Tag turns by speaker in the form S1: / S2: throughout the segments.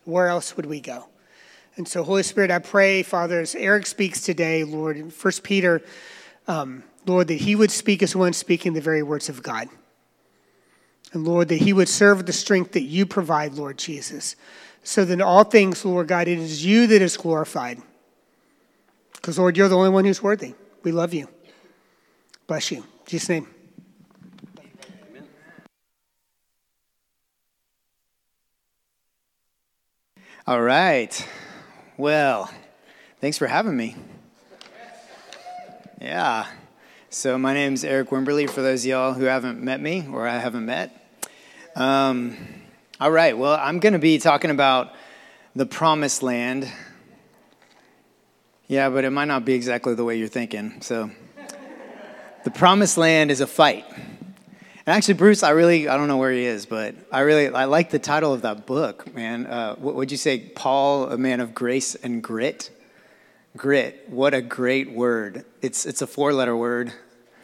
S1: Where else would we go? And so, Holy Spirit, I pray, Father, as Eric speaks today, Lord, in 1 Peter, Lord, that he would speak as one speaking the very words of God. And Lord, that he would serve the strength that you provide, Lord Jesus. So that in all things, Lord God, it is you that is glorified. Because, Lord, you're the only one who's worthy. We love you. Bless you. In Jesus' name.
S2: Amen. All right. Well, thanks for having me. Yeah. So my name's Eric Wimberly, for those of y'all who haven't met me or I haven't met. All right. Well, I'm going to be talking about the promised land. Yeah, but it might not be exactly the way you're thinking. So the promised land is a fight. And actually, Bruce, I don't know where he is, but I like the title of that book, man. What would you say? Paul, a man of grace and grit? Grit. What a great word. It's a 4-letter word.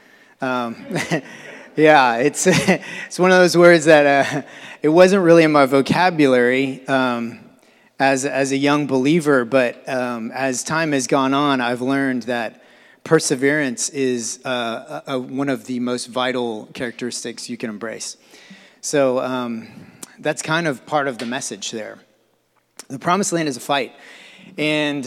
S2: Yeah, it's one of those words that it wasn't really in my vocabulary as a young believer, but as time has gone on, I've learned that perseverance is one of the most vital characteristics you can embrace. So that's kind of part of the message there. The promised land is a fight, and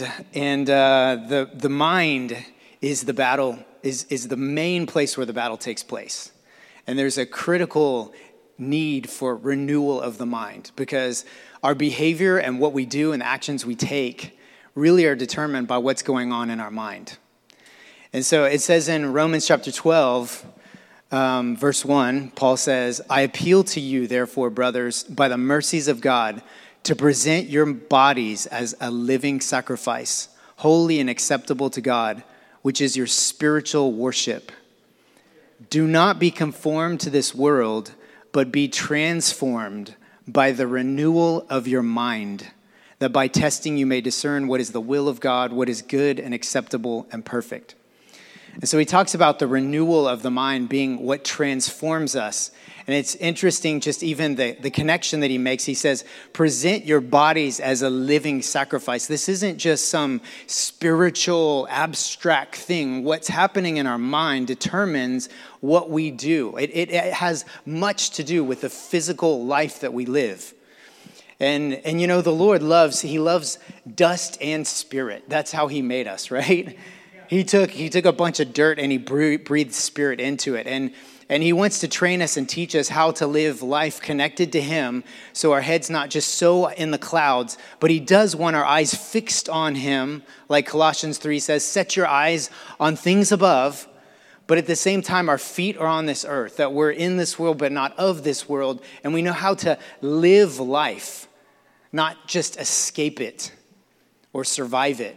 S2: the mind is the battle, is the main place where the battle takes place. And there's a critical need for renewal of the mind, because our behavior and what we do and the actions we take really are determined by what's going on in our mind. And so it says in Romans chapter 12, verse 1, Paul says, I appeal to you, therefore, brothers, by the mercies of God, to present your bodies as a living sacrifice, holy and acceptable to God, which is your spiritual worship. Do not be conformed to this world, but be transformed by the renewal of your mind, that by testing you may discern what is the will of God, what is good and acceptable and perfect. And so he talks about the renewal of the mind being what transforms us. And it's interesting, just even the connection that he makes. He says, present your bodies as a living sacrifice. This isn't just some spiritual, abstract thing. What's happening in our mind determines what we do. It has much to do with the physical life that we live. And you know, the Lord loves dust and spirit. That's how he made us, right? He took a bunch of dirt and he breathed spirit into it. And he wants to train us and teach us how to live life connected to him, so our head's not just so in the clouds, but he does want our eyes fixed on him, like Colossians 3 says, set your eyes on things above, but at the same time our feet are on this earth, that we're in this world but not of this world, and we know how to live life, not just escape it or survive it.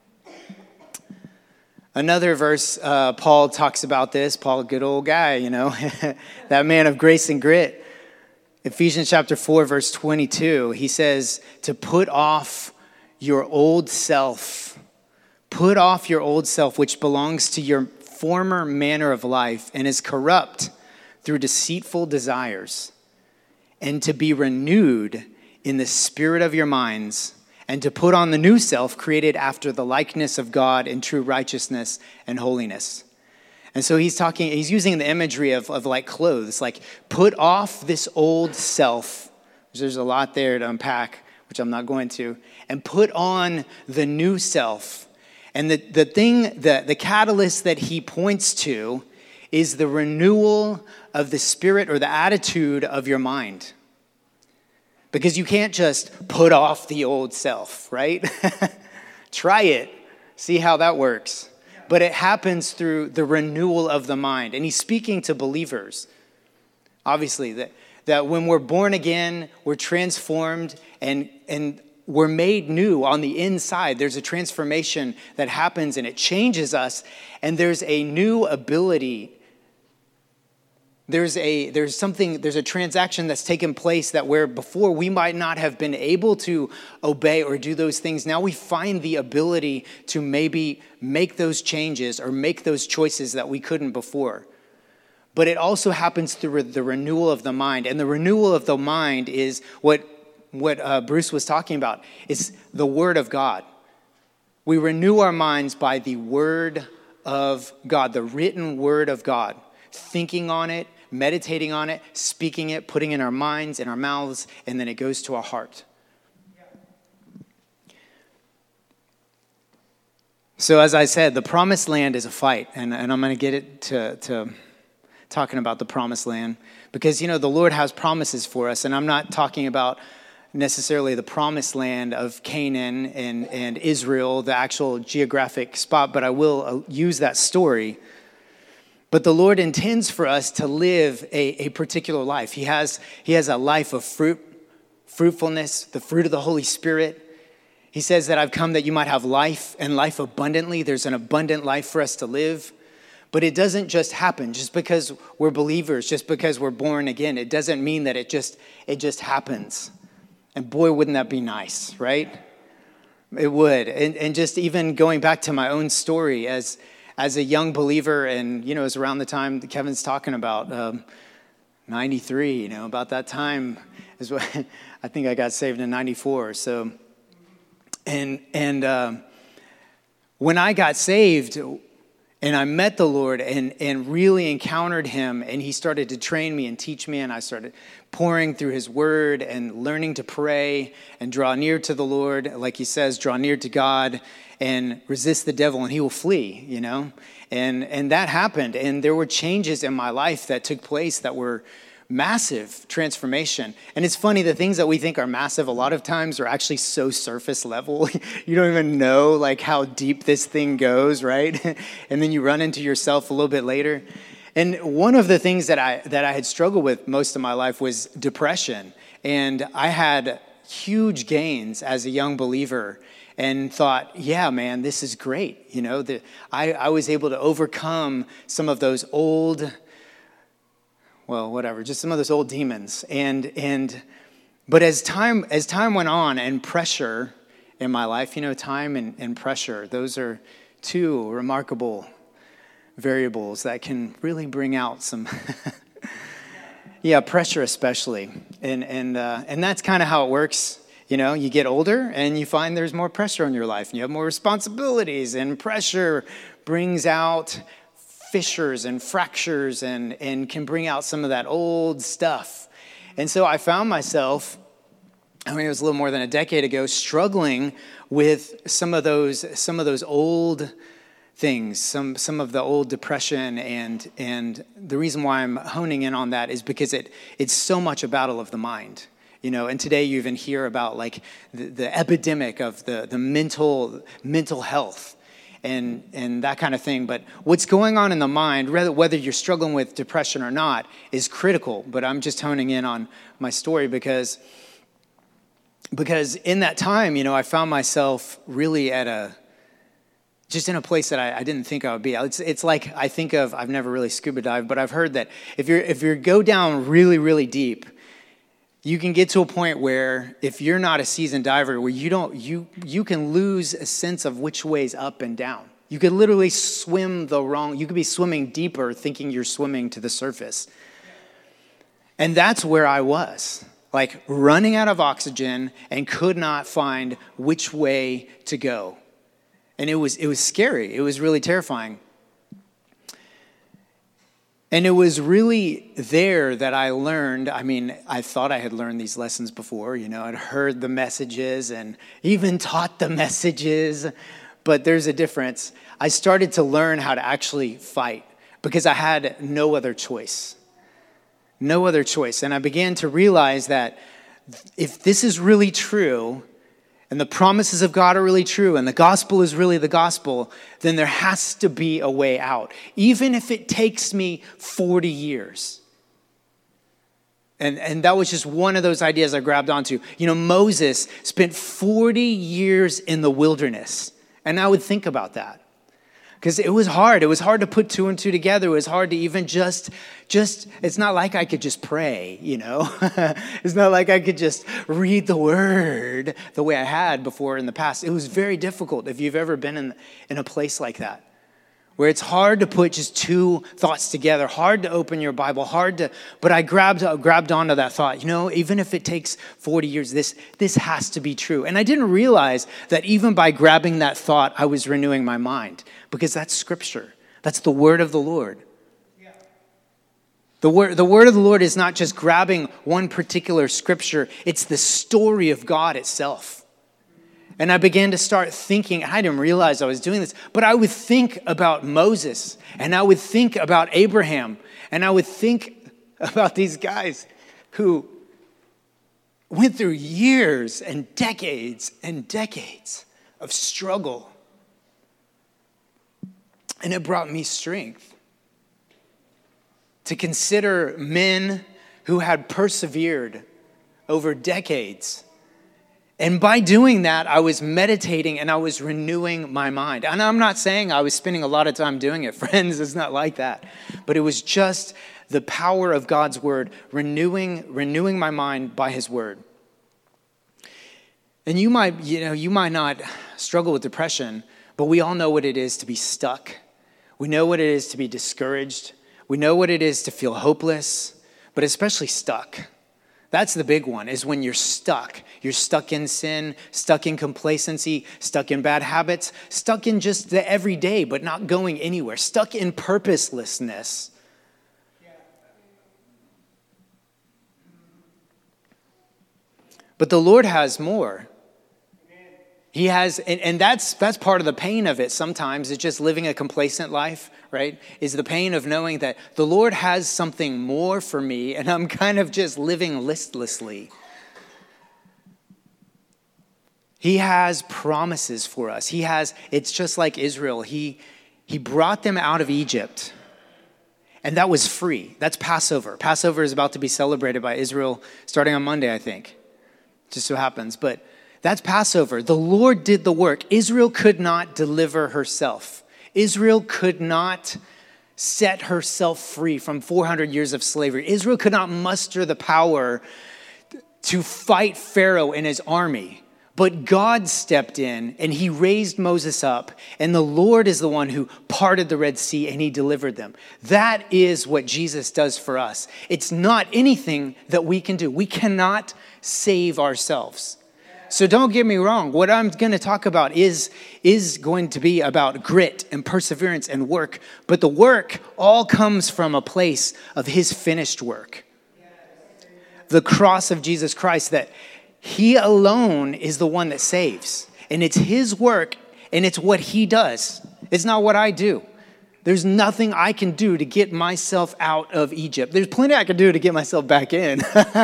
S2: Another verse, Paul talks about this. Paul, a good old guy, you know, that man of grace and grit. Ephesians chapter 4, verse 22, he says to put off your old self. Put off your old self, which belongs to your former manner of life and is corrupt through deceitful desires, and to be renewed in the spirit of your minds, and to put on the new self created after the likeness of God in true righteousness and holiness. And so he's using the imagery of like clothes, like put off this old self. There's a lot there to unpack, which I'm not going to, and put on the new self. And the catalyst that he points to is the renewal of the spirit or the attitude of your mind. Because you can't just put off the old self, right? Try it. See how that works. But it happens through the renewal of the mind. And he's speaking to believers. Obviously, that when we're born again, we're transformed and we're made new on the inside. There's a transformation that happens and it changes us. And there's a new ability. There's a transaction that's taken place that where before we might not have been able to obey or do those things. Now we find the ability to maybe make those changes or make those choices that we couldn't before. But it also happens through the renewal of the mind. And the renewal of the mind is what Bruce was talking about is the Word of God. We renew our minds by the Word of God, the written Word of God, thinking on it, meditating on it, speaking it, putting it in our minds, in our mouths, and then it goes to our heart. So as I said, the promised land is a fight, and I'm going to get it to talking about the promised land, because, the Lord has promises for us, and I'm not talking about necessarily the promised land of Canaan and Israel, the actual geographic spot, but I will use that story. But the Lord intends for us to live a particular life. He has a life of fruitfulness, the fruit of the Holy Spirit. He says that I've come that you might have life and life abundantly. There's an abundant life for us to live. But it doesn't just happen just because we're believers, just because we're born again. It doesn't mean that it just happens. And boy, wouldn't that be nice, right? It would. And just even going back to my own story as a young believer, and, it was around the time that Kevin's talking about, 93, about that time is what I think I got saved in 94. So, and when I got saved and I met the Lord and really encountered him, and he started to train me and teach me, and I started pouring through his word and learning to pray and draw near to the Lord. Like he says, draw near to God and resist the devil and he will flee, And that happened. And there were changes in my life that took place that were massive transformation. And it's funny, the things that we think are massive a lot of times are actually so surface level. You don't even know how deep this thing goes, right? And then you run into yourself a little bit later. And one of the things that I had struggled with most of my life was depression. And I had huge gains as a young believer and thought, yeah, man, this is great. I was able to overcome some of those old, just some of those old demons. But as time went on and pressure in my life, time and pressure, those are two remarkable variables that can really bring out some, pressure especially. And that's kind of how it works. You get older and you find there's more pressure on your life and you have more responsibilities, and pressure brings out fissures and fractures and can bring out some of that old stuff. And so I found myself, it was a little more than a decade ago, struggling with some of those old things, some of the old depression, and the reason why I'm honing in on that is because it's so much a battle of the mind. And today you even hear about the epidemic of the mental health and that kind of thing. But what's going on in the mind, whether you're struggling with depression or not, is critical. But I'm just honing in on my story because in that time, I found myself really just in a place that I didn't think I would be. It's like I think of, I've never really scuba dived, but I've heard that if you go down really, really deep, you can get to a point where if you're not a seasoned diver, where you can lose a sense of which way's up and down. You could literally you could be swimming deeper thinking you're swimming to the surface. And that's where I was, running out of oxygen and could not find which way to go. And it was scary. It was really terrifying. And it was really there that I learned, I thought I had learned these lessons before, I'd heard the messages and even taught the messages, but there's a difference. I started to learn how to actually fight because I had no other choice. No other choice. And I began to realize that if this is really true, and the promises of God are really true, and the gospel is really the gospel, then there has to be a way out, even if it takes me 40 years. And that was just one of those ideas I grabbed onto. Moses spent 40 years in the wilderness, and I would think about that. Because it was hard. It was hard to put two and two together. It was hard to even just it's not like I could just pray, It's not like I could just read the word the way I had before in the past. It was very difficult if you've ever been in a place like that, where it's hard to put just two thoughts together, hard to open your Bible, but I grabbed onto that thought, even if it takes 40 years, this has to be true. And I didn't realize that even by grabbing that thought, I was renewing my mind, because that's Scripture. That's the word of the Lord. Yeah. The word of the Lord is not just grabbing one particular Scripture, it's the story of God itself. And I began to start thinking, I didn't realize I was doing this, but I would think about Moses, and I would think about Abraham, and I would think about these guys who went through years and decades of struggle. And it brought me strength to consider men who had persevered over decades. And by doing that, I was meditating and I was renewing my mind. And I'm not saying I was spending a lot of time doing it, friends. It's not like that. But it was just the power of God's word, renewing my mind by his word. And you might not struggle with depression, but we all know what it is to be stuck. We know what it is to be discouraged. We know what it is to feel hopeless, but especially stuck. That's the big one, is when you're stuck. You're stuck in sin, stuck in complacency, stuck in bad habits, stuck in just the everyday, but not going anywhere, stuck in purposelessness. But the Lord has more. He has, and that's part of the pain of it sometimes. It's just living a complacent life, right? Is the pain of knowing that the Lord has something more for me, and I'm kind of just living listlessly. He has promises for us. It's just like Israel. He brought them out of Egypt, and that was free. That's Passover. Passover is about to be celebrated by Israel starting on Monday, I think. Just so happens, but that's Passover. The Lord did the work. Israel could not deliver herself. Israel could not set herself free from 400 years of slavery. Israel could not muster the power to fight Pharaoh and his army. But God stepped in and he raised Moses up, and the Lord is the one who parted the Red Sea and he delivered them. That is what Jesus does for us. It's not anything that we can do. We cannot save ourselves. So don't get me wrong. What I'm going to talk about is going to be about grit and perseverance and work. But the work all comes from a place of his finished work. The cross of Jesus Christ, that he alone is the one that saves. And it's his work, and it's what he does. It's not what I do. There's nothing I can do to get myself out of Egypt. There's plenty I can do to get myself back in.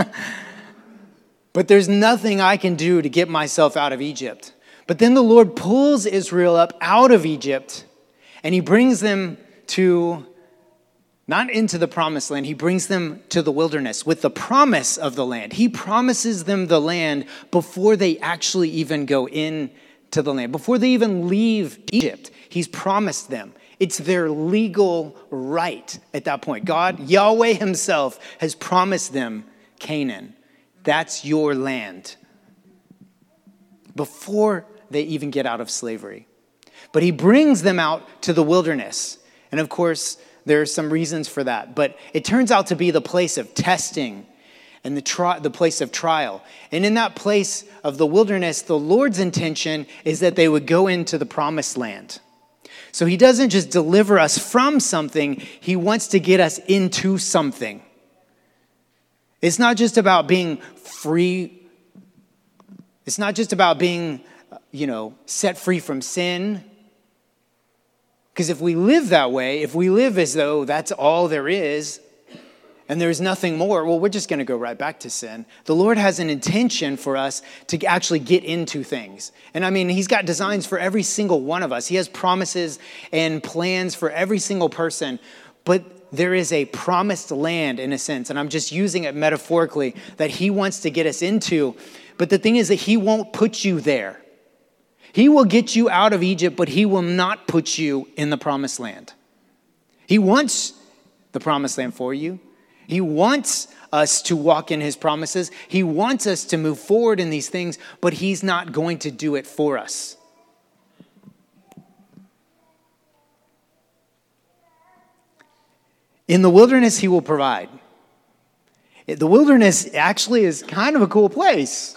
S2: But there's nothing I can do to get myself out of Egypt. But then the Lord pulls Israel up out of Egypt, and he brings them not into the promised land, he brings them to the wilderness with the promise of the land. He promises them the land before they actually even go into the land, before they even leave Egypt. He's promised them. It's their legal right at that point. God, Yahweh himself, has promised them Canaan. That's your land. Before they even get out of slavery. But he brings them out to the wilderness. And of course, there are some reasons for that. But it turns out to be the place of testing and the place of trial. And in that place of the wilderness, the Lord's intention is that they would go into the promised land. So he doesn't just deliver us from something. He wants to get us into something. It's not just about being free. It's not just about being, set free from sin. Because if we live that way, if we live as though that's all there is, and there's nothing more, well, we're just going to go right back to sin. The Lord has an intention for us to actually get into things. And he's got designs for every single one of us. He has promises and plans for every single person. But there is a promised land, in a sense, and I'm just using it metaphorically, that he wants to get us into. But the thing is that he won't put you there. He will get you out of Egypt, but he will not put you in the promised land. He wants the promised land for you. He wants us to walk in his promises. He wants us to move forward in these things, but he's not going to do it for us. In the wilderness, he will provide. The wilderness actually is kind of a cool place.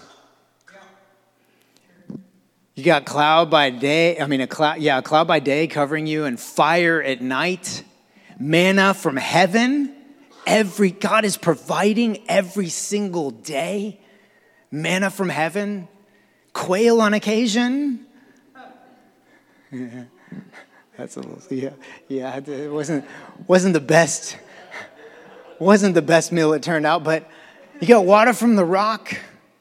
S2: You got cloud by day, a cloud by day covering you, and fire at night, manna from heaven. God is providing every single day. Manna from heaven, quail on occasion. Yeah, that's a little, yeah. It wasn't the best. Wasn't the best meal it turned out, but you got water from the rock.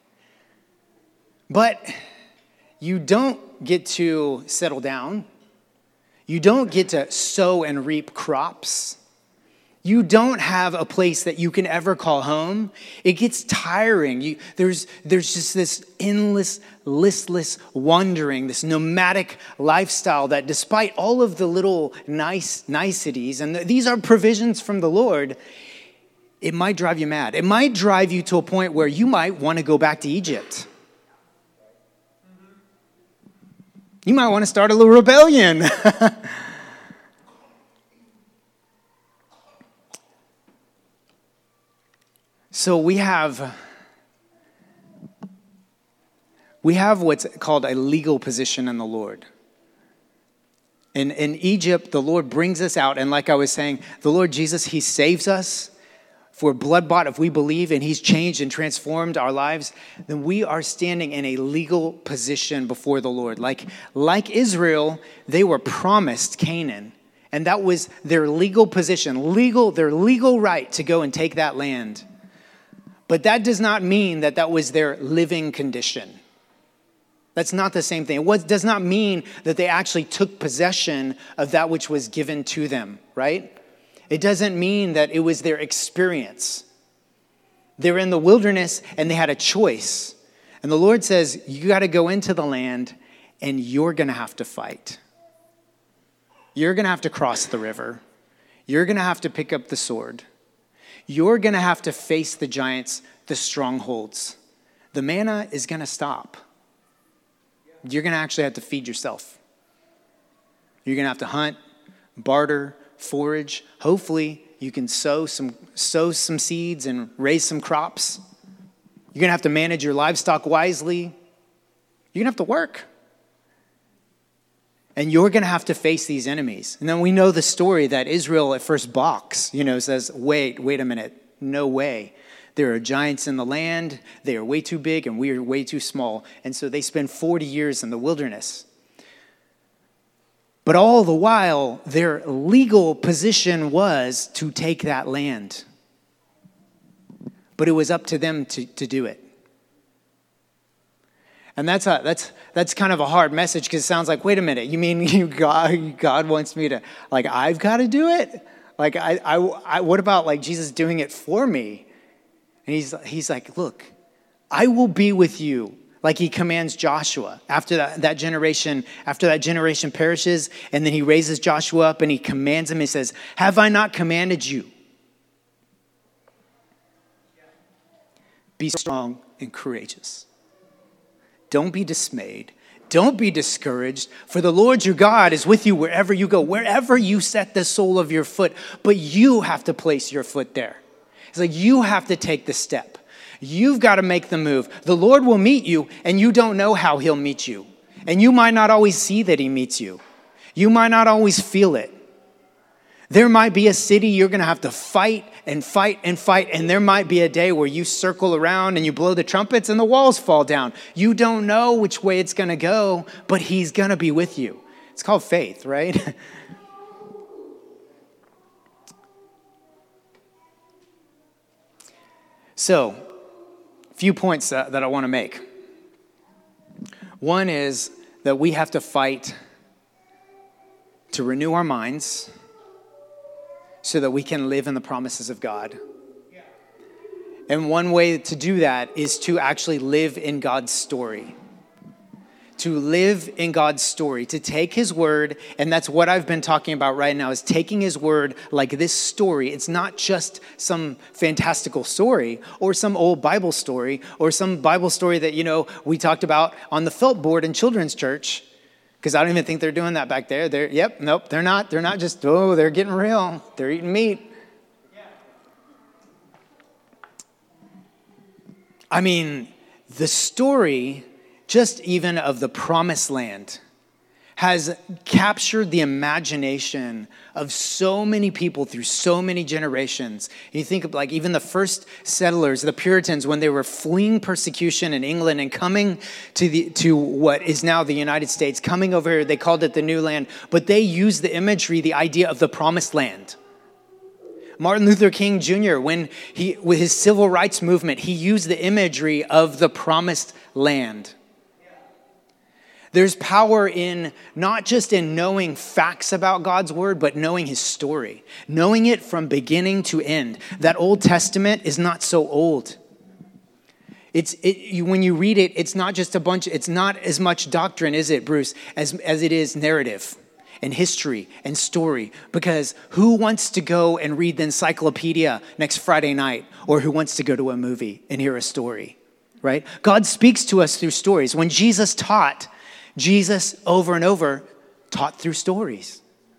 S2: But you don't get to settle down. You don't get to sow and reap crops. You don't have a place that you can ever call home. It gets tiring. There's just this endless, listless wandering, this nomadic lifestyle that despite all of the little niceties, and these are provisions from the Lord, it might drive you mad. It might drive you to a point where you might want to go back to Egypt. You might want to start a little rebellion. So we have what's called a legal position in the Lord. In Egypt, the Lord brings us out, and like I was saying, the Lord Jesus, he saves us. If we're blood-bought, if we believe and he's changed and transformed our lives, then we are standing in a legal position before the Lord. Like Israel, they were promised Canaan, and that was their legal position, their legal right to go and take that land. But that does not mean that was their living condition. That's not the same thing. It does not mean that they actually took possession of that which was given to them, right? It doesn't mean that it was their experience. They were in the wilderness and they had a choice. And the Lord says, you got to go into the land and you're going to have to fight. You're going to have to cross the river. You're going to have to pick up the sword. You're going to have to face the giants, the strongholds. The manna is going to stop. You're going to actually have to feed yourself. You're going to have to hunt, barter, forage. Hopefully, you can sow some seeds and raise some crops. You're going to have to manage your livestock wisely. You're going to have to work. And you're going to have to face these enemies. And then we know the story that Israel at first balks, says, wait a minute, no way. There are giants in the land. They are way too big and we are way too small. And so they spend 40 years in the wilderness. But all the while, their legal position was to take that land. But it was up to them to do it. And that's kind of a hard message because it sounds like, wait a minute, you mean God wants me to, I've got to do it? What about Jesus doing it for me? And he's like, look, I will be with you. Like he commands Joshua after that generation perishes, and then he raises Joshua up and he commands him. He says, have I not commanded you? Be strong and courageous. Don't be dismayed. Don't be discouraged, for the Lord your God is with you wherever you go, wherever you set the sole of your foot. But you have to place your foot there. It's like you have to take the step. You've got to make the move. The Lord will meet you, and you don't know how he'll meet you. And you might not always see that he meets you. You might not always feel it. There might be a city you're going to have to fight and fight and fight, and there might be a day where you circle around and you blow the trumpets and the walls fall down. You don't know which way it's going to go, but he's going to be with you. It's called faith, right? So, a few points that I want to make. One is that we have to fight to renew our minds so that we can live in the promises of God. And one way to do that is to actually live in God's story. To live in God's story, to take his word, and that's what I've been talking about right now, is taking his word like this story. It's not just some fantastical story or some old Bible story or some Bible story that, we talked about on the felt board in children's church, because I don't even think they're doing that back there. Nope, they're not. They're not just, they're getting real. They're eating meat. I mean, the story, just even of the promised land, has captured the imagination of so many people through so many generations. You think of like even the first settlers, the Puritans, when they were fleeing persecution in England and coming to what is now the United States, coming over here, they called it the New Land, but they used the imagery, the idea of the promised land. Martin Luther King Jr., with his civil rights movement, he used the imagery of the promised land. There's power in not just in knowing facts about God's word, but knowing his story, knowing it from beginning to end. That Old Testament is not so old. When you read it, it's not just it's not as much doctrine, is it, Bruce, as it is narrative and history and story. Because who wants to go and read the encyclopedia next Friday night, or who wants to go to a movie and hear a story, right? God speaks to us through stories. When Jesus taught, Jesus over and over taught through stories.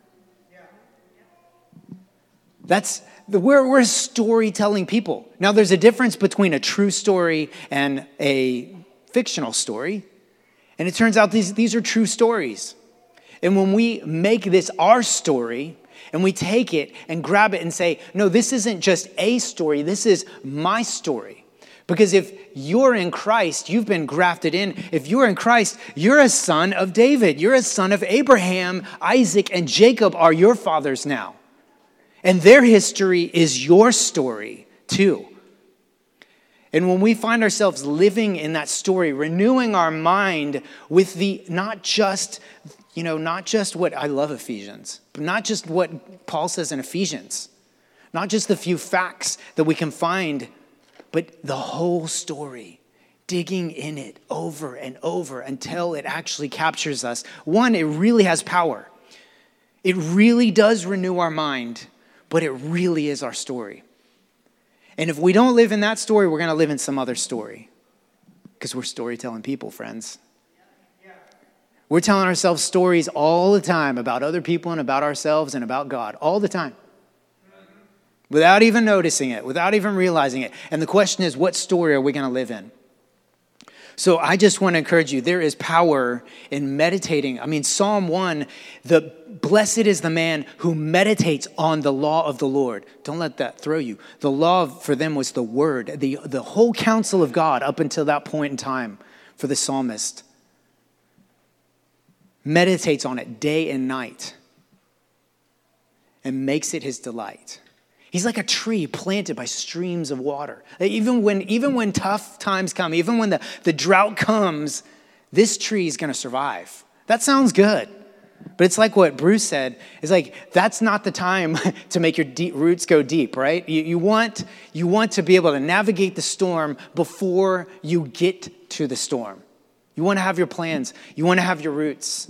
S2: We're storytelling people. Now there's a difference between a true story and a fictional story. And it turns out these are true stories. And when we make this our story and we take it and grab it and say, no, this isn't just a story, this is my story. Because if you're in Christ, you've been grafted in. If you're in Christ, you're a son of David. You're a son of Abraham. Isaac and Jacob are your fathers now. And their history is your story too. And when we find ourselves living in that story, renewing our mind with not just what I love Ephesians, but not just what Paul says in Ephesians, not just the few facts that we can find, but the whole story, digging in it over and over until it actually captures us. One, it really has power. It really does renew our mind, but it really is our story. And if we don't live in that story, we're going to live in some other story. Because we're storytelling people, friends. We're telling ourselves stories all the time about other people and about ourselves and about God, all the time. Without even noticing it, without even realizing it. And the question is, what story are we going to live in? So I just want to encourage you, there is power in meditating. I mean, Psalm 1, blessed is the man who meditates on the law of the Lord. Don't let that throw you. The law for them was the word, the whole counsel of God up until that point in time for the psalmist. Meditates on it day and night and makes it his delight. He's like a tree planted by streams of water. Even when tough times come, even when the drought comes, this tree is going to survive. That sounds good. But it's like what Bruce said. It's like, that's not the time to make your roots go deep, right? You want to be able to navigate the storm before you get to the storm. You want to have your plans. You want to have your roots.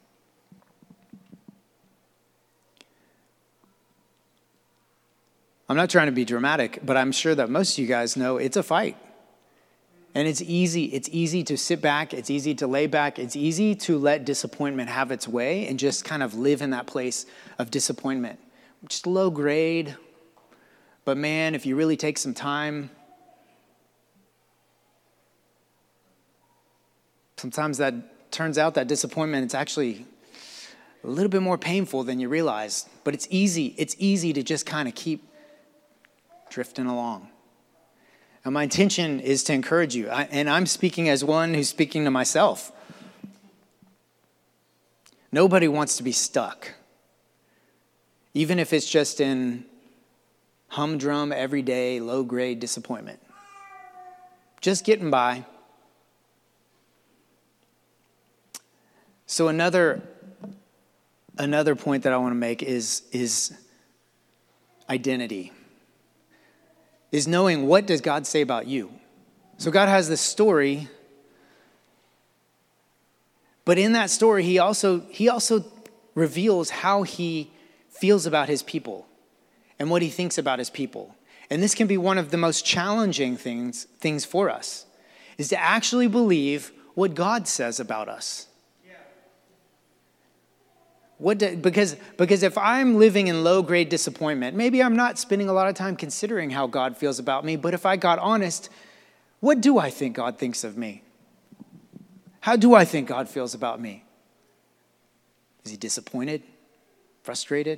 S2: I'm not trying to be dramatic, but I'm sure that most of you guys know it's a fight. And it's easy to sit back. It's easy to lay back. It's easy to let disappointment have its way and just kind of live in that place of disappointment. Just low grade. But man, if you really take some time, sometimes that turns out that disappointment, it's actually a little bit more painful than you realize. But it's easy to just kind of keep drifting along. And my intention is to encourage you. And I'm speaking as one who's speaking to myself. Nobody wants to be stuck. Even if it's just in humdrum, everyday, low-grade disappointment. Just getting by. So another point that I want to make is identity. Is knowing, what does God say about you? So God has this story, but in that story, he also reveals how he feels about his people and what he thinks about his people. And this can be one of the most challenging things for us, is to actually believe what God says about us. Because if I'm living in low-grade disappointment, maybe I'm not spending a lot of time considering how God feels about me, but if I got honest, What do I think God thinks of me? How do I think God feels about me? Is he disappointed? Frustrated?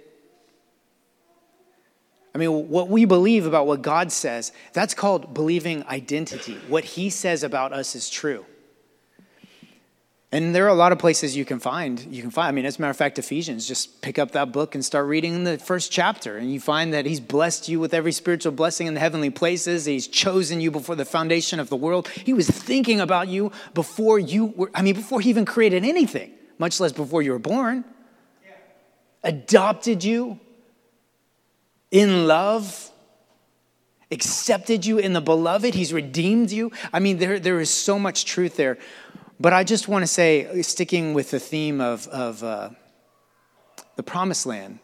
S2: I mean, what we believe about what God says, that's called believing identity. What he says about us is true. And there are a lot of places you can find. I mean, as a matter of fact, Ephesians, just pick up that book and start reading the first chapter. And you find that he's blessed you with every spiritual blessing in the heavenly places. He's chosen you before the foundation of the world. He was thinking about you before before he even created anything, much less before you were born. Yeah. Adopted you in love, accepted you in the beloved. He's redeemed you. I mean, there is so much truth there. But I just want to say, sticking with the theme of the promised land,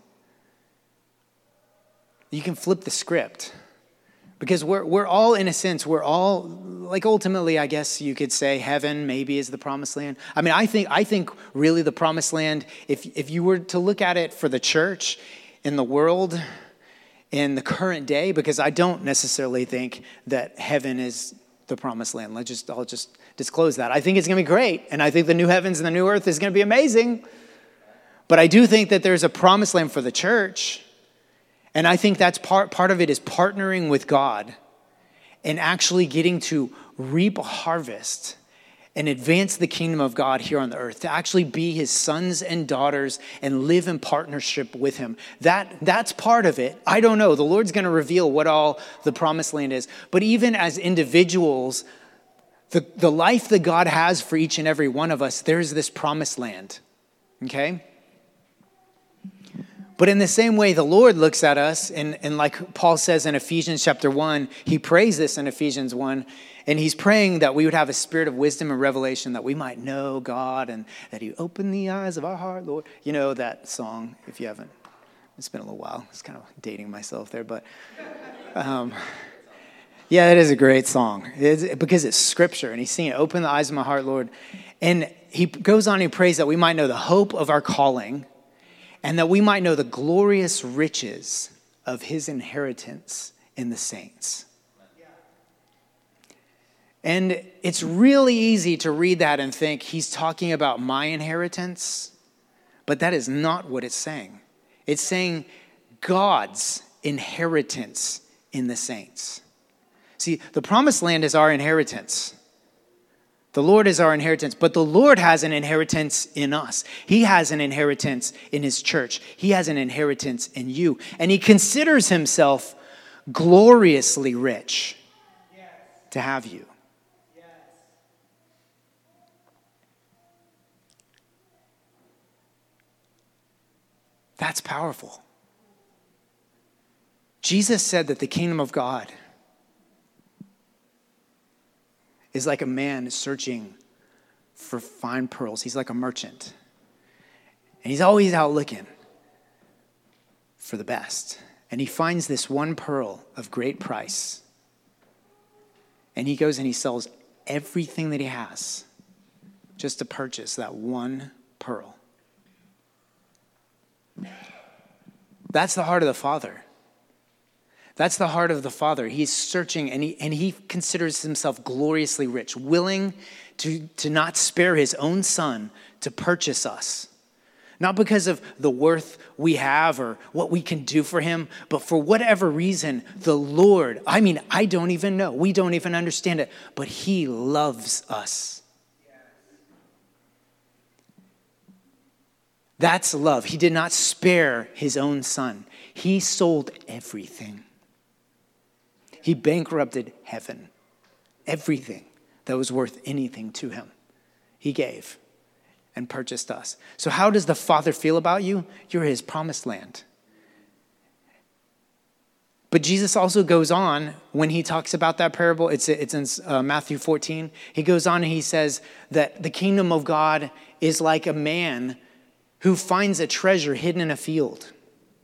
S2: you can flip the script. Because we're all, in a sense, like ultimately, I guess you could say heaven maybe is the promised land. I mean, I think really the promised land, if you were to look at it for the church in the world, in the current day, because I don't necessarily think that heaven is the promised land. I'll just disclose that. I think it's going to be great, and I think the new heavens and the new earth is going to be amazing. But I do think that there's a promised land for the church, and I think that's part of it is partnering with God and actually getting to reap a harvest and advance the kingdom of God here on the earth, to actually be his sons and daughters and live in partnership with him. That's part of it. I don't know. The Lord's going to reveal what all the promised land is. But even as individuals, the life that God has for each and every one of us, there's this promised land. Okay? But in the same way, the Lord looks at us, and like Paul says in Ephesians chapter 1, he prays this in Ephesians 1, and he's praying that we would have a spirit of wisdom and revelation, that we might know God, and that he open the eyes of our heart, Lord. You know that song, if you haven't. It's been a little while. It's kind of dating myself there, but yeah, it is a great song. Because it's scripture, and he's singing, open the eyes of my heart, Lord. And he goes on and he prays that we might know the hope of our calling, and that we might know the glorious riches of his inheritance in the saints. And it's really easy to read that and think he's talking about my inheritance, but that is not what it's saying. It's saying God's inheritance in the saints. See, the promised land is our inheritance. The Lord is our inheritance, but the Lord has an inheritance in us. He has an inheritance in his church. He has an inheritance in you. And he considers himself gloriously rich to have you. That's powerful. Jesus said that the kingdom of God is like a man searching for fine pearls. He's like a merchant. And he's always out looking for the best. And he finds this one pearl of great price. And he goes and he sells everything that he has just to purchase that one pearl. That's the heart of the Father. That's the heart of the Father. He's searching, and he considers himself gloriously rich, willing to not spare his own son to purchase us. Not because of the worth we have or what we can do for him, but for whatever reason, the Lord, I don't even know. We don't even understand it, but he loves us. That's love. He did not spare his own son. He sold everything. He bankrupted heaven. Everything that was worth anything to him, he gave and purchased us. So how does the Father feel about you? You're his promised land. But Jesus also goes on when he talks about that parable. It's in Matthew 14. He goes on and he says that the kingdom of God is like a man who finds a treasure hidden in a field.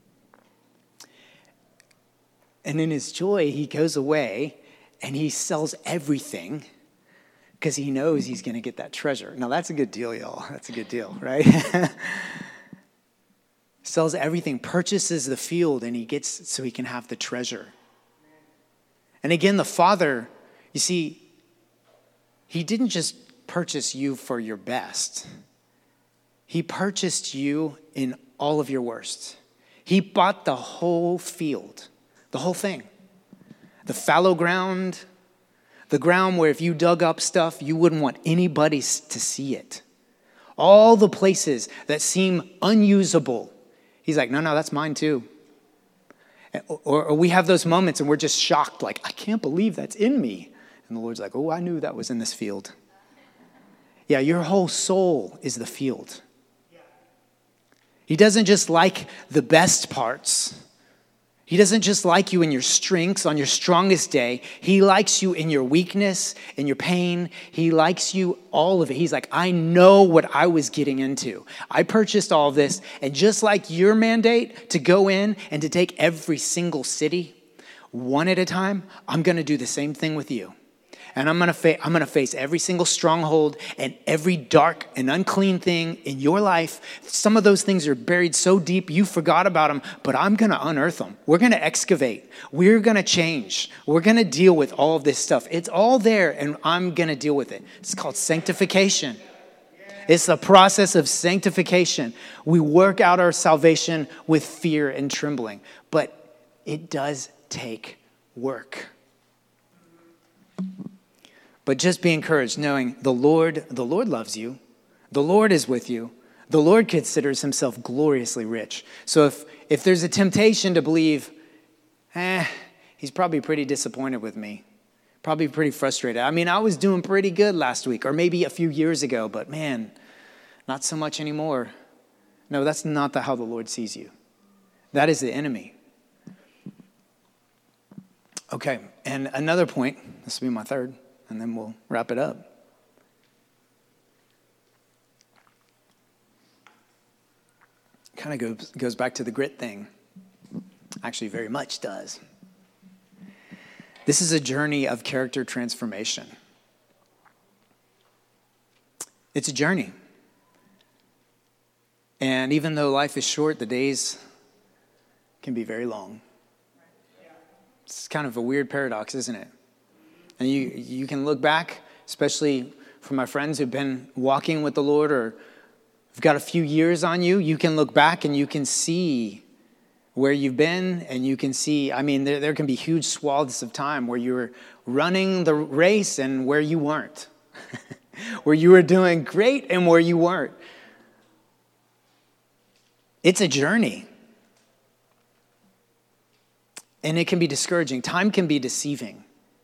S2: And in his joy, he goes away and he sells everything because he knows he's going to get that treasure. Now, that's a good deal, y'all. That's a good deal, right? Sells everything, purchases the field, and he gets so he can have the treasure. And again, the Father, you see, he didn't just purchase you for your best. He purchased you in all of your worst. He bought the whole field, the whole thing. The fallow ground, the ground where if you dug up stuff, you wouldn't want anybody to see it. All the places that seem unusable. He's like, no, that's mine too. Or we have those moments and we're just shocked, like, I can't believe that's in me. And the Lord's like, oh, I knew that was in this field. Yeah, your whole soul is the field. He doesn't just like the best parts. He doesn't just like you in your strengths on your strongest day. He likes you in your weakness, in your pain. He likes you all of it. He's like, I know what I was getting into. I purchased all of this. And just like your mandate to go in and to take every single city, one at a time, I'm going to do the same thing with you. And I'm going to face every single stronghold and every dark and unclean thing in your life. Some of those things are buried so deep you forgot about them, but I'm going to unearth them. We're going to excavate. We're going to change. We're going to deal with all of this stuff. It's all there, and I'm going to deal with it. It's called sanctification. It's the process of sanctification. We work out our salvation with fear and trembling, but it does take work. But just be encouraged knowing the Lord loves you. The Lord is with you. The Lord considers himself gloriously rich. So if there's a temptation to believe, he's probably pretty disappointed with me. Probably pretty frustrated. I mean, I was doing pretty good last week or maybe a few years ago, but man, not so much anymore. No, that's not how the Lord sees you. That is the enemy. Okay, and another point, this will be my third, and then we'll wrap it up. Kind of goes back to the grit thing. Actually, very much does. This is a journey of character transformation. It's a journey. And even though life is short, the days can be very long. It's kind of a weird paradox, isn't it? And you can look back, especially for my friends who've been walking with the Lord or have got a few years on you, you can look back and you can see where you've been, and you can see, I mean, there can be huge swaths of time where you were running the race and where you weren't. Where you were doing great and where you weren't. It's a journey. And it can be discouraging. Time can be deceiving.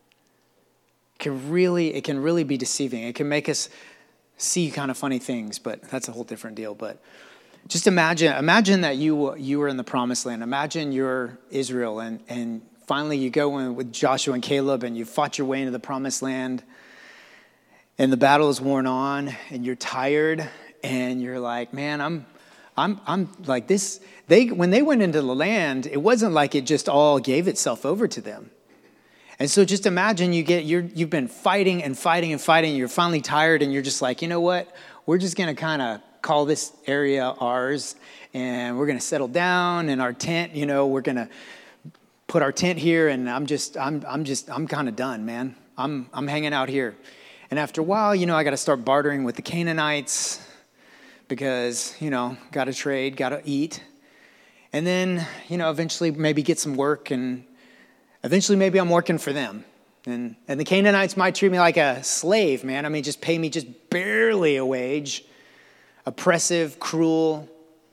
S2: It can really be deceiving. It can make us see kind of funny things, but that's a whole different deal. But just imagine that you were in the promised land. Imagine you're Israel and finally you go in with Joshua and Caleb and you fought your way into the promised land and the battle is worn on and you're tired and you're like, man, I'm like this. When they went into the land, it wasn't like it just all gave itself over to them. And so just imagine you've been fighting and fighting and fighting. And you're finally tired and you're just like, you know what? We're just going to kind of call this area ours and we're going to settle down in our tent. You know, we're going to put our tent here and I'm kind of done, man. I'm hanging out here. And after a while, you know, I got to start bartering with the Canaanites because, you know, got to trade, got to eat. And then, you know, eventually maybe get some work and eventually, maybe I'm working for them. And the Canaanites might treat me like a slave, man. I mean, just pay me just barely a wage. Oppressive, cruel.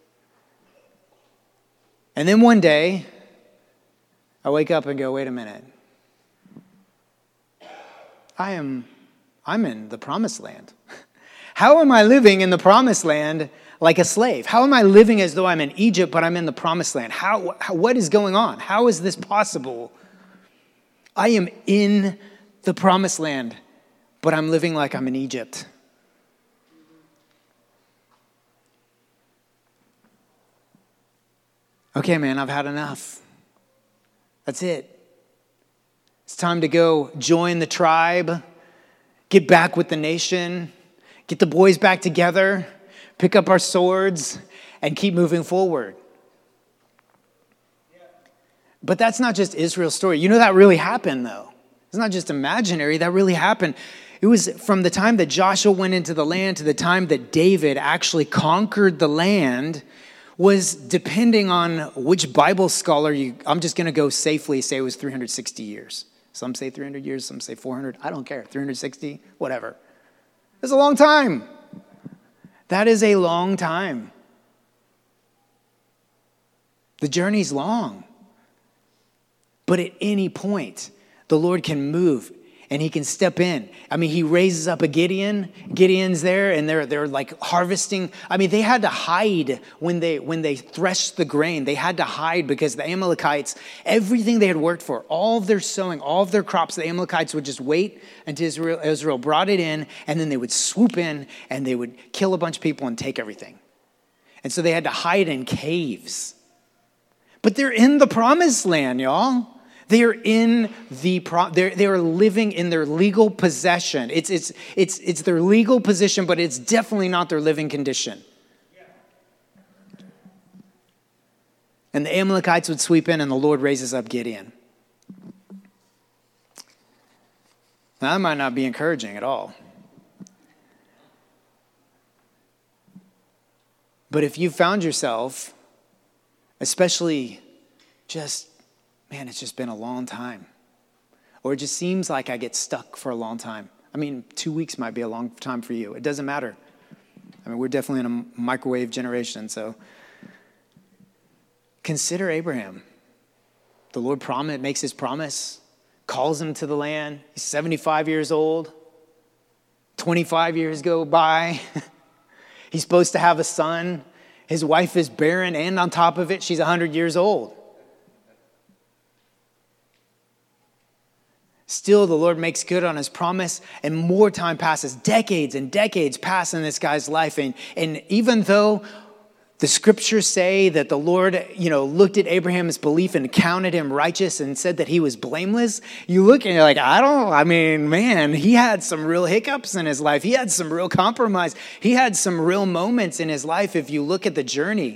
S2: And then one day, I wake up and go, wait a minute. I'm in the promised land. How am I living in the promised land like a slave? How am I living as though I'm in Egypt, but I'm in the promised land? What is going on? How is this possible? I am in the promised land, but I'm living like I'm in Egypt. Okay, man, I've had enough. That's it. It's time to go join the tribe, get back with the nation, get the boys back together, pick up our swords, and keep moving forward. But that's not just Israel's story. You know that really happened, though. It's not just imaginary. That really happened. It was from the time that Joshua went into the land to the time that David actually conquered the land was, depending on which Bible scholar I'm just going to go safely say it was 360 years. Some say 300 years, some say 400. I don't care. 360, whatever. It's a long time. That is a long time. The journey's long. But at any point, the Lord can move and he can step in. I mean, he raises up a Gideon. Gideon's there and they're like harvesting. I mean, they had to hide when they threshed the grain. They had to hide because the Amalekites, everything they had worked for, all of their sowing, all of their crops, the Amalekites would just wait until Israel brought it in, and then they would swoop in and they would kill a bunch of people and take everything. And so they had to hide in caves. But they're in the promised land, y'all. They are in they are living in their legal possession. It's their legal position, but it's definitely not their living condition. And the Amalekites would sweep in, and the Lord raises up Gideon. Now, that might not be encouraging at all. But if you found yourself, especially just, man, it's just been a long time. Or it just seems like I get stuck for a long time. I mean, 2 weeks might be a long time for you. It doesn't matter. I mean, we're definitely in a microwave generation, so consider Abraham. The Lord makes his promise, calls him to the land. He's 75 years old. 25 years go by. He's supposed to have a son. His wife is barren, and on top of it, she's 100 years old. Still, the Lord makes good on his promise, and more time passes. Decades and decades pass in this guy's life. And even though the scriptures say that the Lord, looked at Abraham's belief and counted him righteous and said that he was blameless, you look and you're like, man, he had some real hiccups in his life. He had some real compromise. He had some real moments in his life if you look at the journey.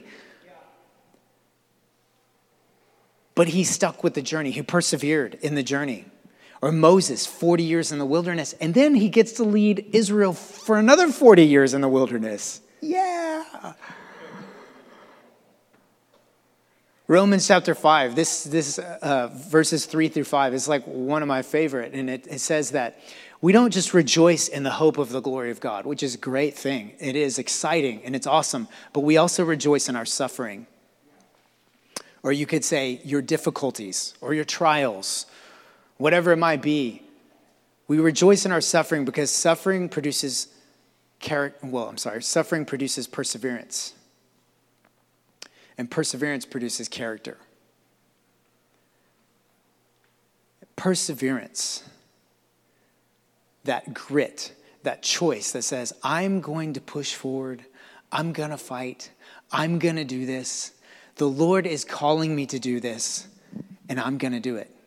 S2: But he stuck with the journey. He persevered in the journey. Or Moses, 40 years in the wilderness. And then he gets to lead Israel for another 40 years in the wilderness. Yeah. Romans chapter 5, this verses 3 through 5 is like one of my favorite. And it says that we don't just rejoice in the hope of the glory of God, which is a great thing. It is exciting and it's awesome. But we also rejoice in our suffering. Or you could say your difficulties or your trials, whatever it might be. We rejoice in our suffering because suffering produces suffering produces perseverance. And perseverance produces character. Perseverance, that grit, that choice that says, I'm going to push forward, I'm going to fight, I'm going to do this. The Lord is calling me to do this, and I'm going to do it.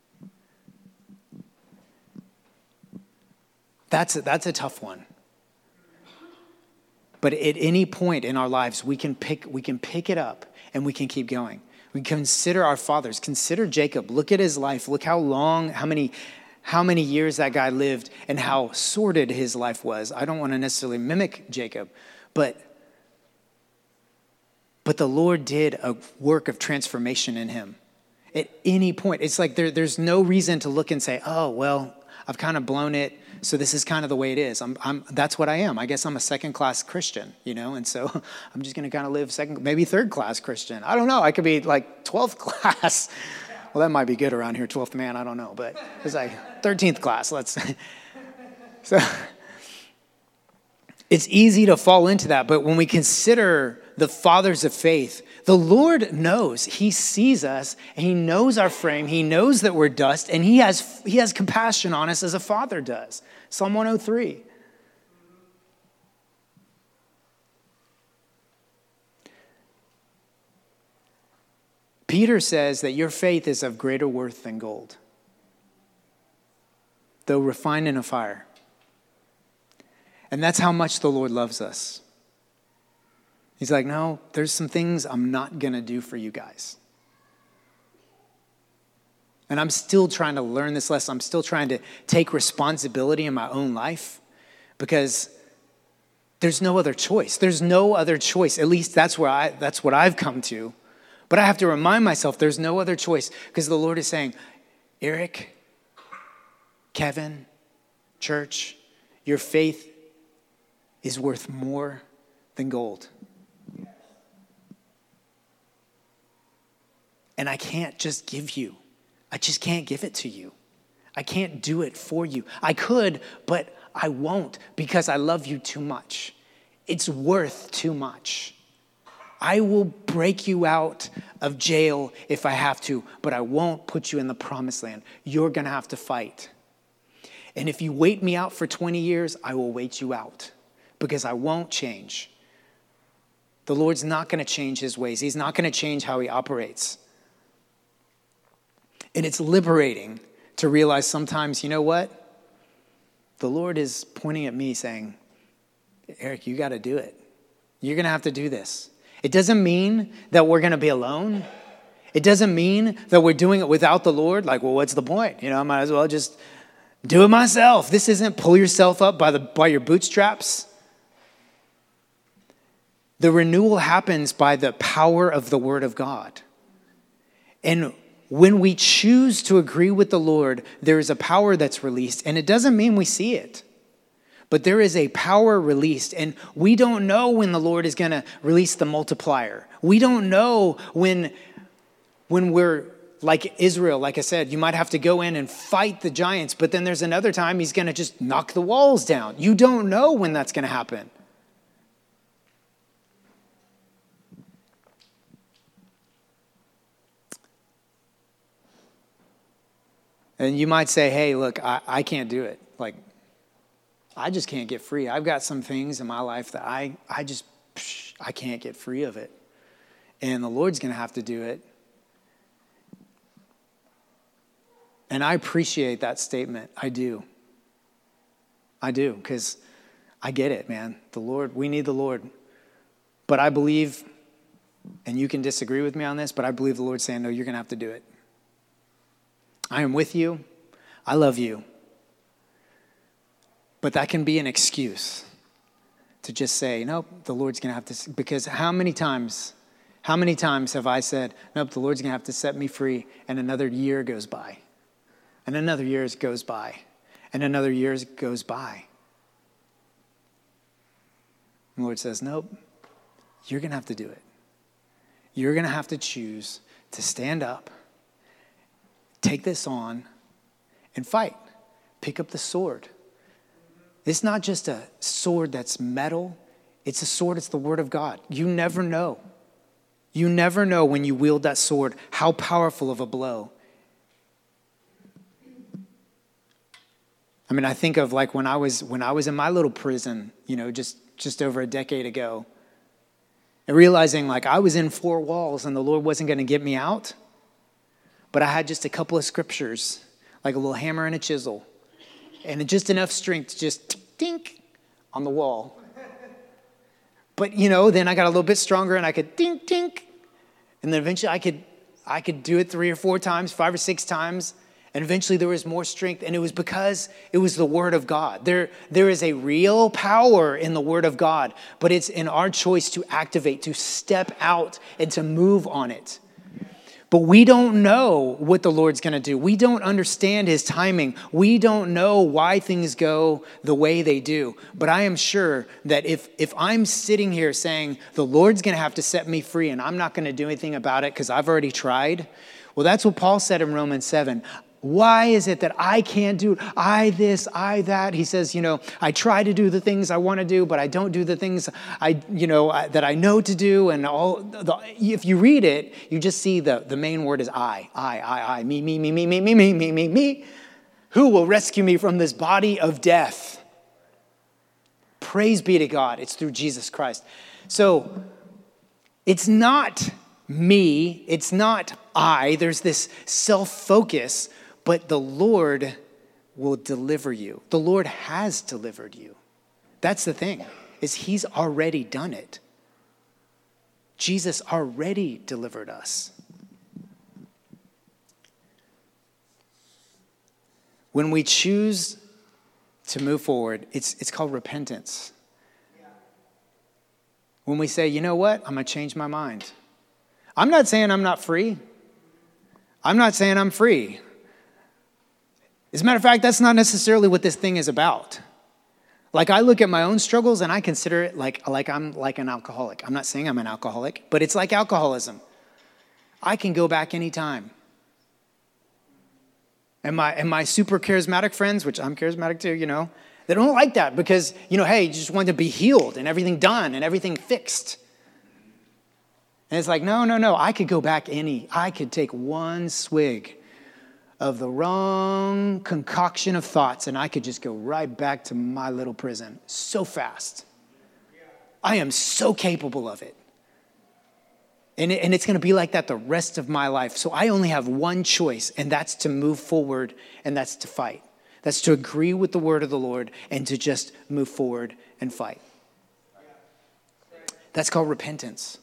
S2: That's a tough one. But at any point in our lives, we can pick it up and we can keep going. We consider our fathers. Consider Jacob. Look at his life. Look how many years that guy lived and how sordid his life was. I don't want to necessarily mimic Jacob, but the Lord did a work of transformation in him. At any point, it's like there's no reason to look and say, oh, well, I've kind of blown it, so this is kind of the way it is. That's what I am. I guess I'm a second-class Christian, and so I'm just going to kind of live maybe third-class Christian. I don't know. I could be like 12th class. Well, that might be good around here, 12th man. I don't know, but it's like 13th class. So it's easy to fall into that, but when we consider the fathers of faith, the Lord knows. He sees us, and he knows our frame. He knows that we're dust, and he has compassion on us as a father does. Psalm 103. Peter says that your faith is of greater worth than gold, though refined in a fire. And that's how much the Lord loves us. He's like, no, there's some things I'm not going to do for you guys. And I'm still trying to learn this lesson. I'm still trying to take responsibility in my own life because there's no other choice. There's no other choice. At least that's what I've come to. But I have to remind myself there's no other choice because the Lord is saying, Eric, Kevin, church, your faith is worth more than gold. And I can't just give you. I just can't give it to you. I can't do it for you. I could, but I won't because I love you too much. It's worth too much. I will break you out of jail if I have to, but I won't put you in the promised land. You're going to have to fight. And if you wait me out for 20 years, I will wait you out because I won't change. The Lord's not going to change his ways. He's not going to change how he operates. And it's liberating to realize sometimes, you know what? The Lord is pointing at me saying, Eric, you got to do it. You're going to have to do this. It doesn't mean that we're going to be alone. It doesn't mean that we're doing it without the Lord. Like, well, what's the point? I might as well just do it myself. This isn't pull yourself up by your bootstraps. The renewal happens by the power of the Word of God. And when we choose to agree with the Lord, there is a power that's released. And it doesn't mean we see it. But there is a power released. And we don't know when the Lord is going to release the multiplier. We don't know when we're like Israel. Like I said, you might have to go in and fight the giants. But then there's another time he's going to just knock the walls down. You don't know when that's going to happen. And you might say, hey, look, I can't do it. Like, I just can't get free. I've got some things in my life that I can't get free of it. And the Lord's going to have to do it. And I appreciate that statement. I do. Because I get it, man. The Lord, we need the Lord. But I believe, and you can disagree with me on this, but I believe the Lord's saying, no, you're going to have to do it. I am with you. I love you. But that can be an excuse to just say, nope, the Lord's going to have to, because how many times have I said, nope, the Lord's going to have to set me free, and another year goes by, and another year goes by, and another year goes by. And the Lord says, nope, you're going to have to do it. You're going to have to choose to stand up, take this on, and fight. Pick up the sword. It's not just a sword that's metal. It's a sword, it's the Word of God. You never know. You never know when you wield that sword how powerful of a blow. I mean, I think of like when I was in my little prison, just over a decade ago, and realizing like I was in four walls and the Lord wasn't going to get me out. But I had just a couple of scriptures, like a little hammer and a chisel, and just enough strength to just dink on the wall. But, then I got a little bit stronger and I could dink, dink. And then eventually I could do it 3 or 4 times, 5 or 6 times. And eventually there was more strength. And it was because it was the Word of God. There is a real power in the Word of God, but it's in our choice to activate, to step out and to move on it. But we don't know what the Lord's going to do. We don't understand his timing. We don't know why things go the way they do. But I am sure that if I'm sitting here saying the Lord's going to have to set me free and I'm not going to do anything about it because I've already tried, well, that's what Paul said in Romans 7. Why is it that I can't do it? I this, I that. He says, I try to do the things I want to do, but I don't do the things that I know to do. And if you read it, you just see the main word is I, me. Who will rescue me from this body of death? Praise be to God. It's through Jesus Christ. So it's not me. It's not I. There's this self-focus. But the Lord will deliver you. The Lord has delivered you. That's the thing, is he's already done it. Jesus already delivered us. When we choose to move forward, it's called repentance. When we say, you know what, I'm going to change my mind. I'm not saying I'm not free. I'm not saying I'm free. As a matter of fact, that's not necessarily what this thing is about. Like, I look at my own struggles and I consider it like I'm like an alcoholic. I'm not saying I'm an alcoholic, but it's like alcoholism. I can go back anytime. And my super charismatic friends, which I'm charismatic too, they don't like that because, hey, you just want to be healed and everything done and everything fixed. And it's like, no, I could go back I could take one swig of the wrong concoction of thoughts and I could just go right back to my little prison so fast. I am so capable of it. And it's going to be like that the rest of my life. So I only have one choice, and that's to move forward, and that's to fight. That's to agree with the word of the Lord and to just move forward and fight. That's called repentance.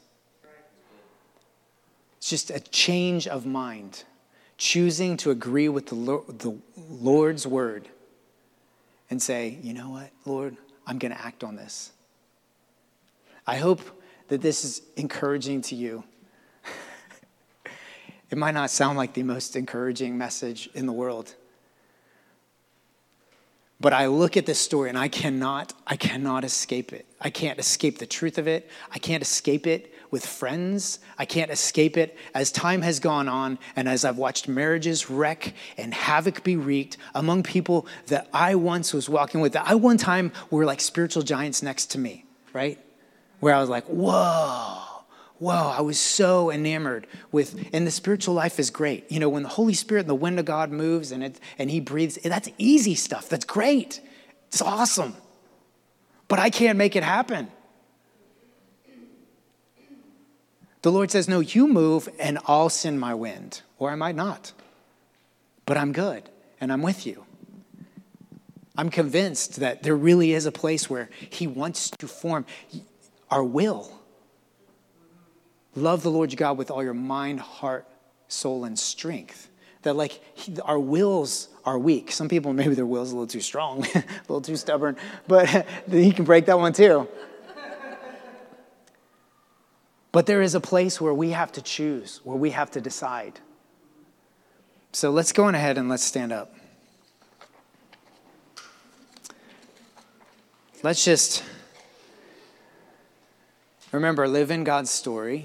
S2: It's just a change of mind. Choosing to agree with the Lord's word and say, you know what, Lord, I'm going to act on this. I hope that this is encouraging to you. It might not sound like the most encouraging message in the world. But I look at this story and I cannot escape it. I can't escape the truth of it. I can't escape it with friends. I can't escape it as time has gone on and as I've watched marriages wreck and havoc be wreaked among people that I once was walking with. That I one time were like spiritual giants next to me, right? Where I was like, whoa, I was so enamored with, and the spiritual life is great. When the Holy Spirit and the wind of God moves and he breathes, that's easy stuff. That's great. It's awesome. But I can't make it happen. The Lord says, no, you move and I'll send my wind, or I might not. But I'm good and I'm with you. I'm convinced that there really is a place where he wants to form our will. Love the Lord your God with all your mind, heart, soul, and strength. That our wills are weak. Some people, maybe their will's a little too strong, a little too stubborn, but he can break that one too. But there is a place where we have to choose, where we have to decide. So let's go on ahead and let's stand up. Let's just remember, live in God's story.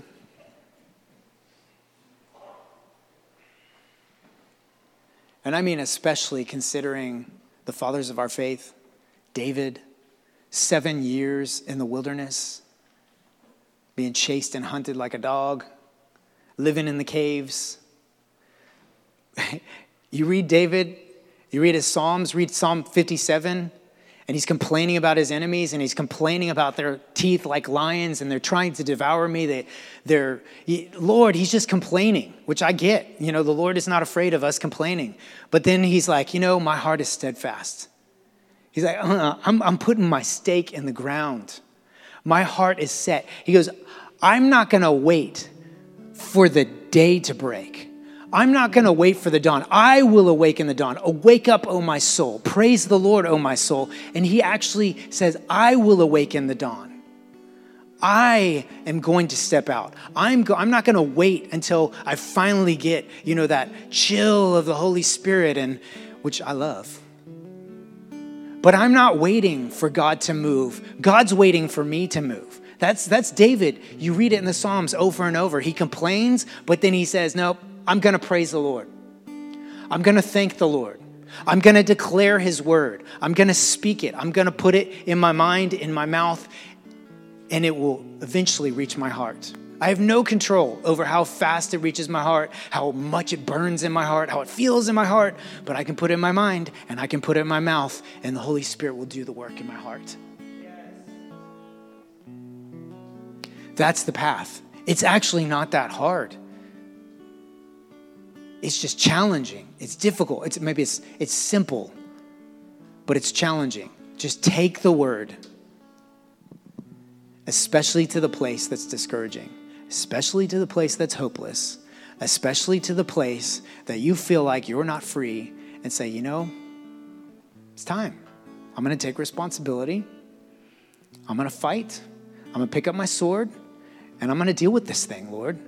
S2: And I mean especially considering the fathers of our faith, David, 7 years in the wilderness, being chased and hunted like a dog, living in the caves. You read David, you read his Psalms, read Psalm 57, and he's complaining about his enemies, and he's complaining about their teeth like lions, and they're trying to devour me. Lord, he's just complaining, which I get. The Lord is not afraid of us complaining. But then he's like, my heart is steadfast. He's like, I'm putting my stake in the ground. My heart is set. He goes, I'm not going to wait for the day to break. I'm not going to wait for the dawn. I will awaken the dawn. Awake up, O my soul. Praise the Lord, O my soul. And he actually says, I will awaken the dawn. I am going to step out. I'm not going to wait until I finally get, that chill of the Holy Spirit, and which I love. But I'm not waiting for God to move. God's waiting for me to move. That's David. You read it in the Psalms over and over. He complains, but then he says, nope, I'm going to praise the Lord. I'm going to thank the Lord. I'm going to declare his word. I'm going to speak it. I'm going to put it in my mind, in my mouth, and it will eventually reach my heart. I have no control over how fast it reaches my heart, how much it burns in my heart, how it feels in my heart, but I can put it in my mind and I can put it in my mouth, and the Holy Spirit will do the work in my heart. That's the path. It's actually not that hard. It's just challenging. It's difficult. It's simple, but it's challenging. Just take the word, especially to the place that's discouraging, especially to the place that's hopeless, especially to the place that you feel like you're not free, and say, It's time. I'm going to take responsibility. I'm going to fight. I'm going to pick up my sword, and I'm going to deal with this thing, Lord.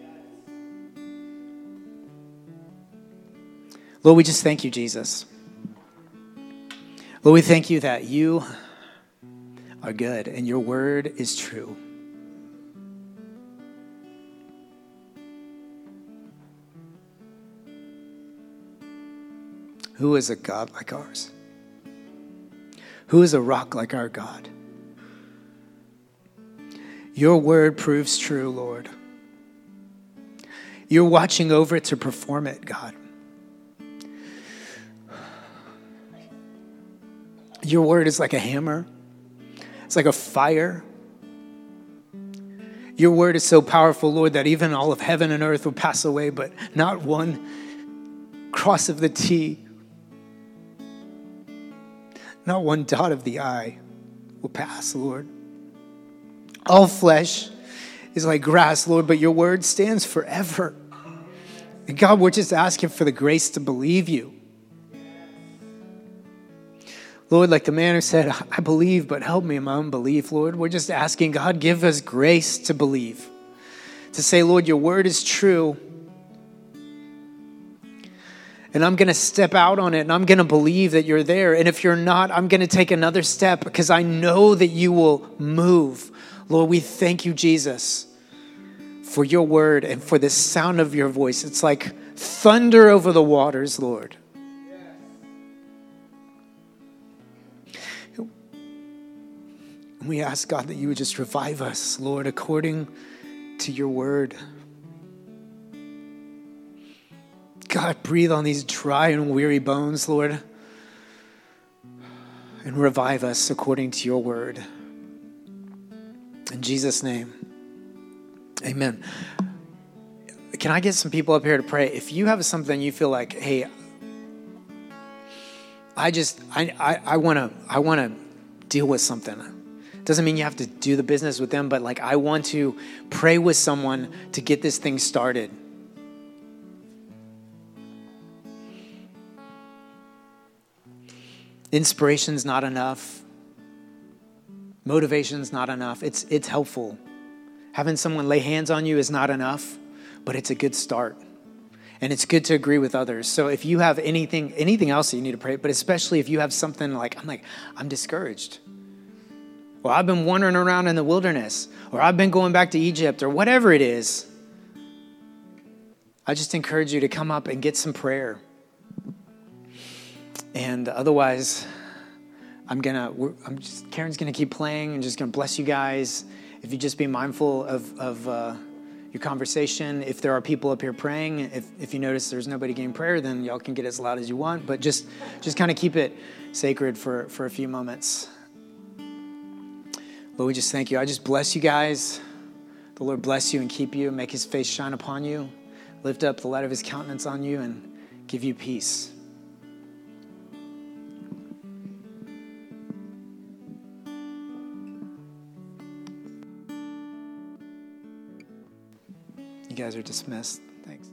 S2: Lord, we just thank you, Jesus. Lord, we thank you that you are good and your word is true. Who is a God like ours? Who is a rock like our God? Your word proves true, Lord. You're watching over it to perform it, God. Your word is like a hammer. It's like a fire. Your word is so powerful, Lord, that even all of heaven and earth will pass away, but not one cross of the T, not one dot of the I will pass, Lord. All flesh is like grass, Lord, but your word stands forever. And God, we're just asking for the grace to believe you. Lord, like the man who said, I believe, but help me in my unbelief, Lord. We're just asking, God, give us grace to believe. To say, Lord, your word is true. And I'm going to step out on it, and I'm going to believe that you're there. And if you're not, I'm going to take another step because I know that you will move. Lord, we thank you, Jesus, for your word and for the sound of your voice. It's like thunder over the waters, Lord. And we ask, God, that you would just revive us, Lord, according to your word. God, breathe on these dry and weary bones, Lord, and revive us according to your word. In Jesus' name, amen. Can I get some people up here to pray? If you have something you feel like, hey, I want to deal with something. Doesn't mean you have to do the business with them, but like I want to pray with someone to get this thing started. Inspiration's not enough. Motivation's not enough. It's helpful. Having someone lay hands on you is not enough, but it's a good start. And it's good to agree with others. So if you have anything else that you need to pray, but especially if you have something like, I'm discouraged. Or I've been wandering around in the wilderness. Or I've been going back to Egypt. Or whatever it is. I just encourage you to come up and get some prayer. And otherwise, Karen's gonna keep playing and just gonna bless you guys. If you just be mindful of your conversation. If there are people up here praying, if you notice there's nobody getting prayer, then y'all can get as loud as you want. But just kind of keep it sacred for a few moments. Lord, we just thank you. I just bless you guys. The Lord bless you and keep you, make his face shine upon you, lift up the light of his countenance on you, and give you peace. You guys are dismissed. Thanks.